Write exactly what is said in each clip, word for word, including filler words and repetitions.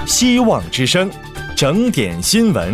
希望之声，整点新闻。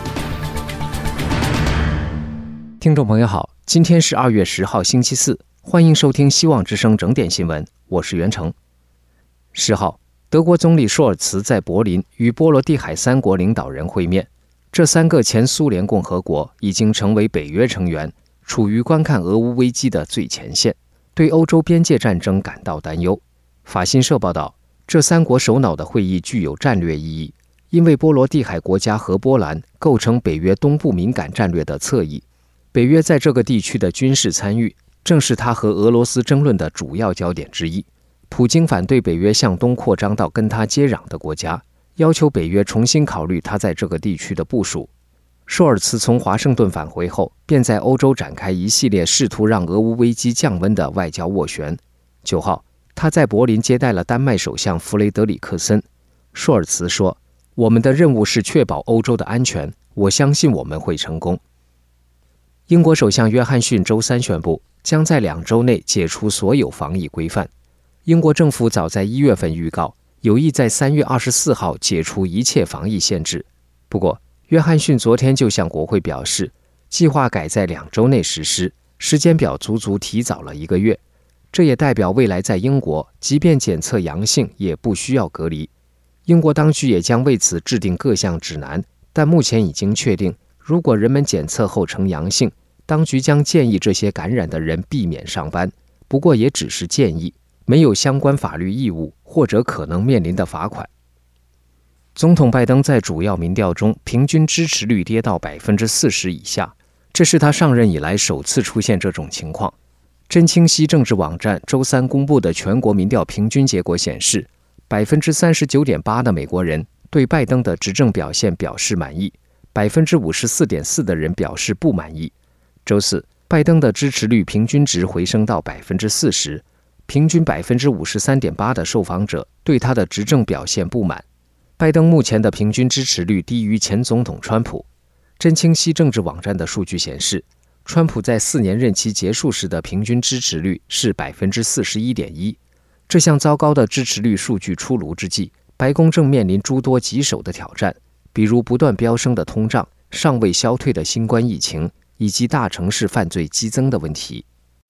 听众朋友好，今天是二月十号星期四，欢迎收听希望之声整点新闻，我是袁成。十号，德国总理舒尔茨在柏林与波罗的海三国领导人会面，这三个前苏联共和国已经成为北约成员，处于观看俄乌危机的最前线，对欧洲边界战争感到担忧。法新社报道，这三国首脑的会议具有战略意义，因为波罗的海国家和波兰构成北约东部敏感战略的侧翼，北约在这个地区的军事参与正是他和俄罗斯争论的主要焦点之一。普京反对北约向东扩张到跟他接壤的国家，要求北约重新考虑他在这个地区的部署。舒尔茨从华盛顿返回后，便在欧洲展开一系列试图让俄乌危机降温的外交斡旋。九号，他在柏林接待了丹麦首相弗雷德里克森。舒尔茨说：“我们的任务是确保欧洲的安全，我相信我们会成功。”英国首相约翰逊周三宣布，将在两周内解除所有防疫规范。英国政府早在一月份预告，有意在三月二十四号解除一切防疫限制。不过，约翰逊昨天就向国会表示，计划改在两周内实施，时间表足足提早了一个月。这也代表未来在英国，即便检测阳性也不需要隔离。英国当局也将为此制定各项指南，但目前已经确定，如果人们检测后呈阳性，当局将建议这些感染的人避免上班，不过也只是建议，没有相关法律义务或者可能面临的罚款。总统拜登在主要民调中平均支持率跌到 百分之四十 以下，这是他上任以来首次出现这种情况。真清晰政治网站周三公布的全国民调平均结果显示， 百分之三十九点八 的美国人对拜登的执政表现表示满意， 百分之五十四点四 的人表示不满意。周四，拜登的支持率平均值回升到 百分之四十， 平均 百分之五十三点八 的受访者对他的执政表现不满。拜登目前的平均支持率低于前总统川普。真清晰政治网站的数据显示，川普在四年任期结束时的平均支持率是 百分之四十一点一。 这项糟糕的支持率数据出炉之际，白宫正面临诸多棘手的挑战，比如不断飙升的通胀、尚未消退的新冠疫情，以及大城市犯罪激增的问题。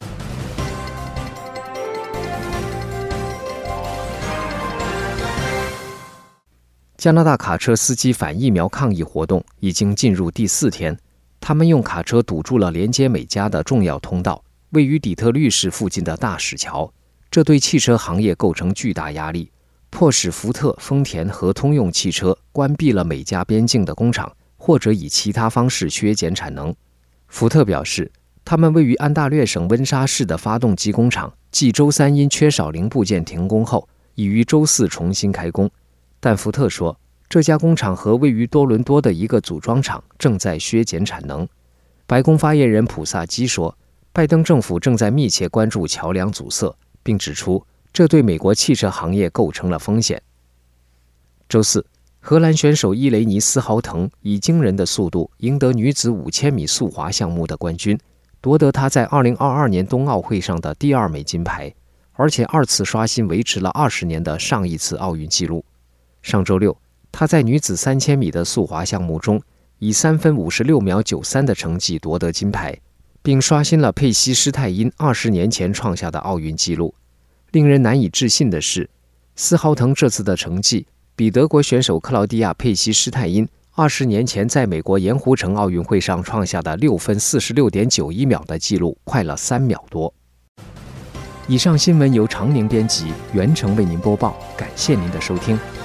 加拿大卡车司机反疫苗抗议活动已经进入第四天，他们用卡车堵住了连接美加的重要通道，位于底特律市附近的大使桥，这对汽车行业构成巨大压力，迫使福特、丰田和通用汽车关闭了美加边境的工厂，或者以其他方式削减产能。福特表示，他们位于安大略省温莎市的发动机工厂继周三因缺少零部件停工后，已于周四重新开工。但福特说，这家工厂和位于多伦多的一个组装厂正在削减产能。白宫发言人普萨基说，拜登政府正在密切关注桥梁阻塞，并指出这对美国汽车行业构成了风险。周四，荷兰选手伊雷尼斯豪滕以惊人的速度赢得女子五千米速滑项目的冠军，夺得她在二零二二年冬奥会上的第二枚金牌，而且二次刷新维持了二十年的上一次奥运纪录。上周六，她在女子三千米的速滑项目中以三分五十六秒九三的成绩夺得金牌，并刷新了佩西施泰因二十年前创下的奥运纪录。令人难以置信的是，斯豪滕这次的成绩比德国选手克劳迪亚·佩西施泰因二十年前在美国盐湖城奥运会上创下的六分四十六点九一秒的纪录快了三秒多。以上新闻由常宁编辑，袁成为您播报，感谢您的收听。